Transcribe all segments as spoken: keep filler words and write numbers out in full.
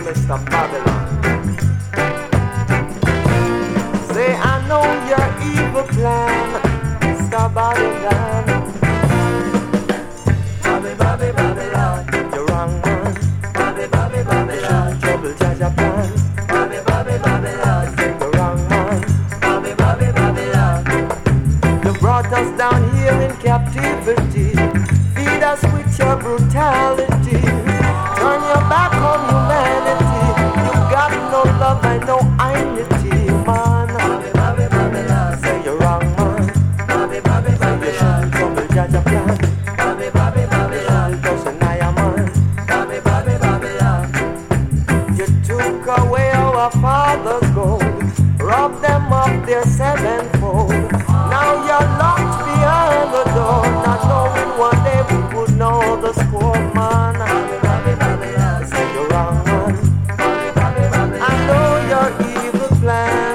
Mister Babylon. Say, I know your evil plan, Mister Babylon. Bobby, Bobby, Babylon, you're wrong man. Bobby, Bobby, Babylon, trouble Jaja plan. Bobby, Bobby, Babylon, you're wrong man. Bobby, Bobby, Babylon, you brought us down here in captivity. Feed us with your brutality. Turn your back on humanity. You got no love and no identity, man. Bobby, Bobby, Babylon, say you're wrong man. Bobby, Bobby, Babylon, trouble Jaja plan. Bobby, Bobby, Babylon, doesn't I man. Bobby, Bobby, Babylon, you took away our father's gold, robbed them of their sevenfold. Now you're locked behind the door, not knowing one day we would know the score, man. Bobby, Bobby, Babylon, say you're wrong, man. Bobby, Bobby, Babylon, I know your evil plan.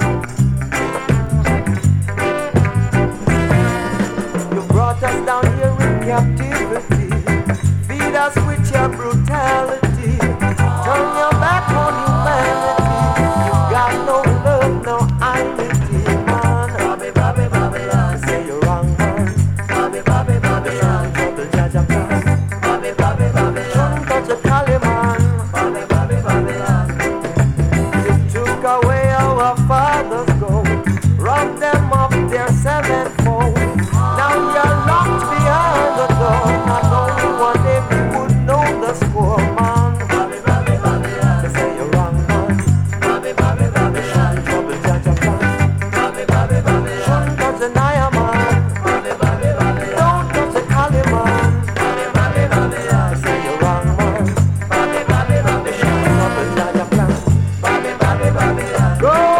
You brought us down here in captivity. Feed us with your brutality. Turn your back on humanity. You got no love, no identity, man. Bobby, Bobby, Babylon, say you're wrong, man. Bobby, Bobby, Babylon, trouble Jaja plan. Bobby, Bobby, Babylon, touch the Kali man. Bobby, Bobby, Babylon, you took away our father's gold, robbed them of their sevenfold. Now you're locked behind the door, not only one day we would know the score, man. Bobby, Bobby, Babylon, they say you're wrong, man. Bobby, Bobby, Babylon, trouble Jaja plan. Bobby, Bobby, Babylon, touch the Naya man. Bobby, Bobby, Babylon, don't touch the Kali man. Bobby, Bobby, Babylon, say you're wrong, man. Bobby, Bobby, Babylon, trouble Jaja plan. Bobby, Bobby, Babylon, go.